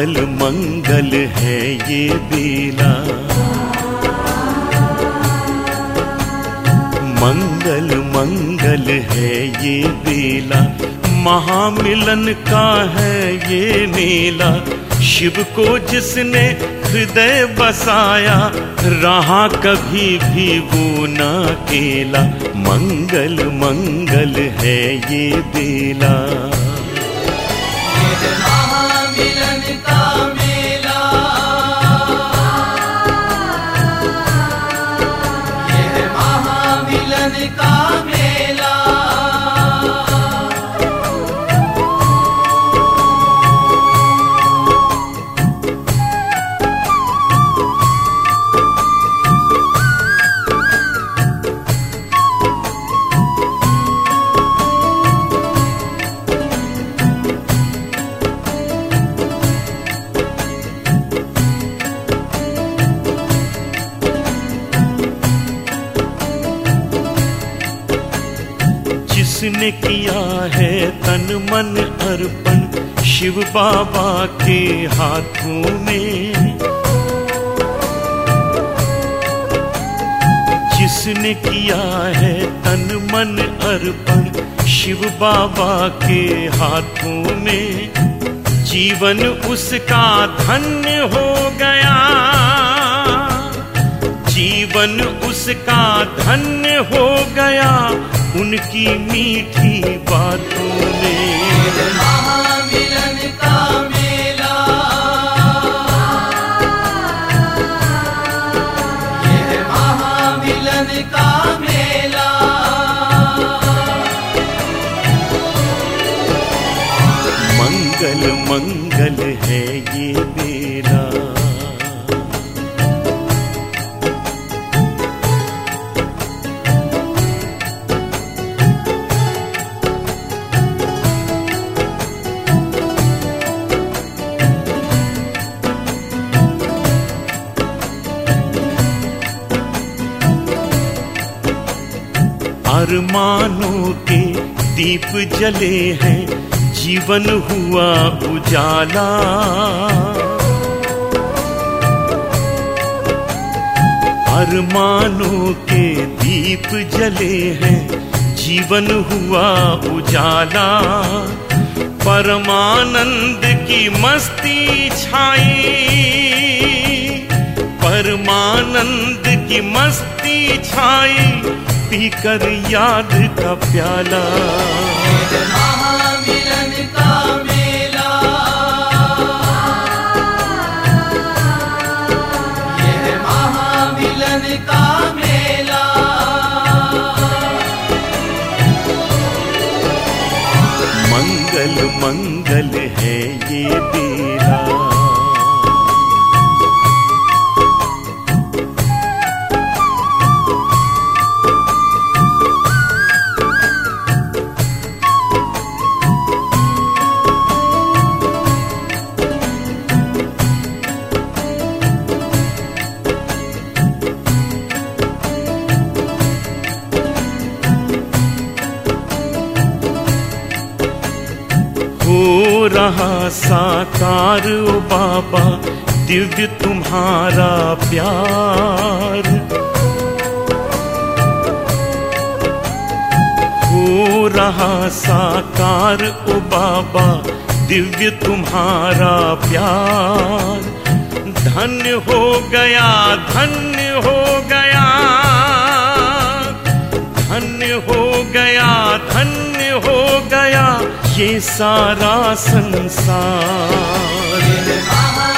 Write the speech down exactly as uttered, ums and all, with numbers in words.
मंगल मंगल है ये बेला, मंगल मंगल है ये बेला, महामिलन का है ये मेला। शिव को जिसने हृदय बसाया, रहा कभी भी वो न अकेला। मंगल मंगल है ये बेला, महामिलन का मेला, ये महामिलन का मेला। जिसने किया है तन मन अर्पण शिव बाबा के हाथों में, जिसने किया है तन मन अर्पण शिव बाबा के हाथों में, जीवन उसका धन्य हो गया, जीवन उसका धन्य हो गया उनकी मीठी बातों में। महामिलन का मेला, ये महामिलन का मेला। मंगल मंगल है ये बेला, अरमानों के दीप जले हैं, जीवन हुआ उजाला। अरमानों के दीप जले हैं, जीवन हुआ उजाला। परमानंद की मस्ती छाई, परमानंद की मस्ती छाई, पीकर याद का प्याला। महामिलन का मेला, ये महामिलन का मेला। मंगल मंगल है ये बेला, हो रहा साकार ओ बाबा दिव्य तुम्हारा प्यार। हो रहा साकार ओ बाबा दिव्य तुम्हारा प्यार। धन्य हो गया धन्य हो गया, धन्य हो गया धन्य हो गया ये सारा संसार।